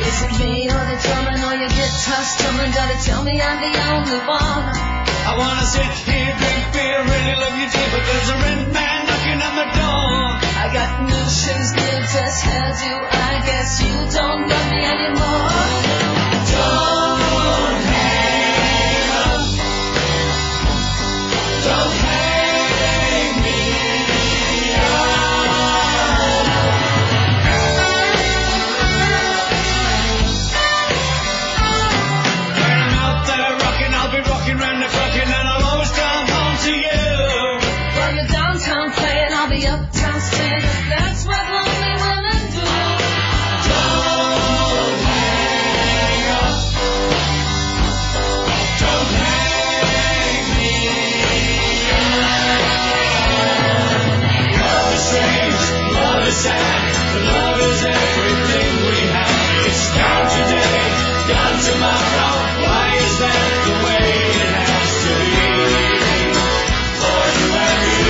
Is it me or the drumming or your guitar strumming? Gotta tell me I'm the only one. I wanna sit here, drink beer, really love you dear, but there's a rent man knocking on the door. I got new shoes, new dress, hairdo. I guess you don't love me anymore. Don't hang up. Don't hang me up. When I'm out there rocking, I'll be rocking round the clock, and then I'll always come home to you. While you're downtown playing, I'll be uptown staying. That's what lonely women do. Don't hang up. Don't hang me up. Love is strange, love is sad, but love is everything we have. It's gone today, gone tomorrow. Why is that the way it has to be? For you and me.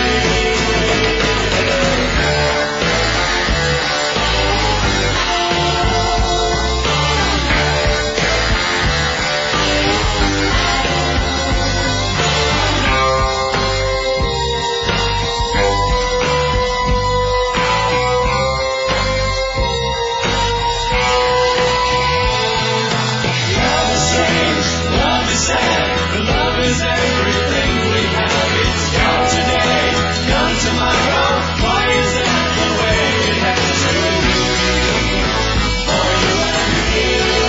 Love is strange, love is sad, but love is everything we have. It's gone today, gone tomorrow. Why is that the way it has to be? For you and me.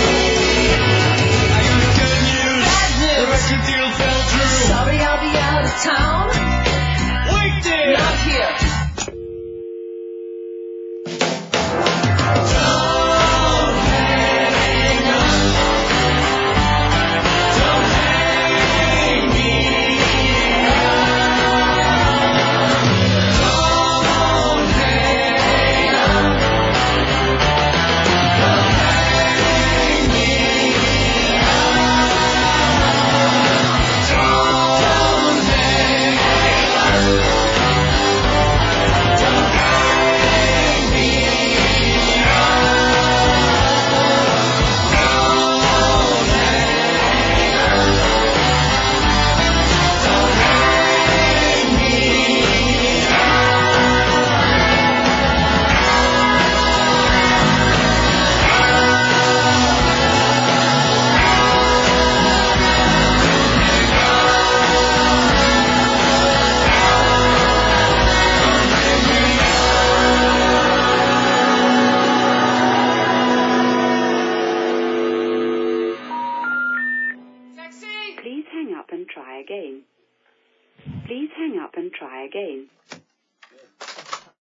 I got good news. Bad news. The record deal fell through. Sorry, I'll be out of town. Wait there. Not here. Don't hang up. Don't hang me up. Don't hang up. Don't hang me up. Don't hang up. Don't hang me Please hang up and try again. Please hang up and try again.